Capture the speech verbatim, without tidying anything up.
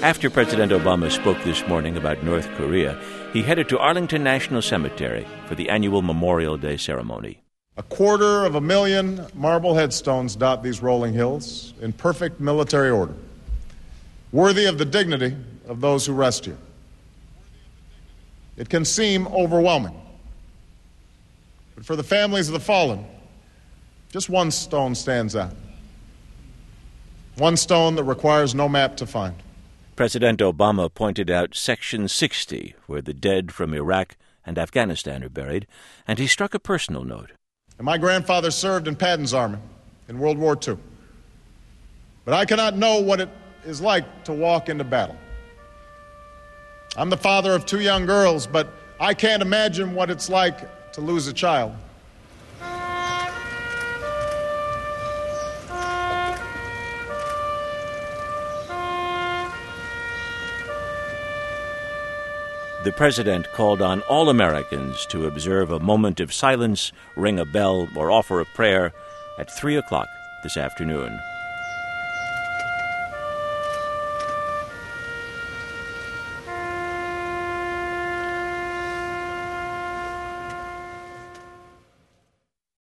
After President Obama spoke this morning about North Korea, he headed to Arlington National Cemetery for the annual Memorial Day ceremony. A quarter of a million marble headstones dot these rolling hills in perfect military order, worthy of the dignity of those who rest here. It can seem overwhelming, but for the families of the fallen, just one stone stands out. One stone that requires no map to find. President Obama pointed out Section sixty, where the dead from Iraq and Afghanistan are buried, and he struck a personal note. And my grandfather served in Patton's army in World War Two. But I cannot know what it is like to walk into battle. I'm the father of two young girls, but I can't imagine what it's like to lose a child. The president called on all Americans to observe a moment of silence, ring a bell, or offer a prayer at three o'clock this afternoon.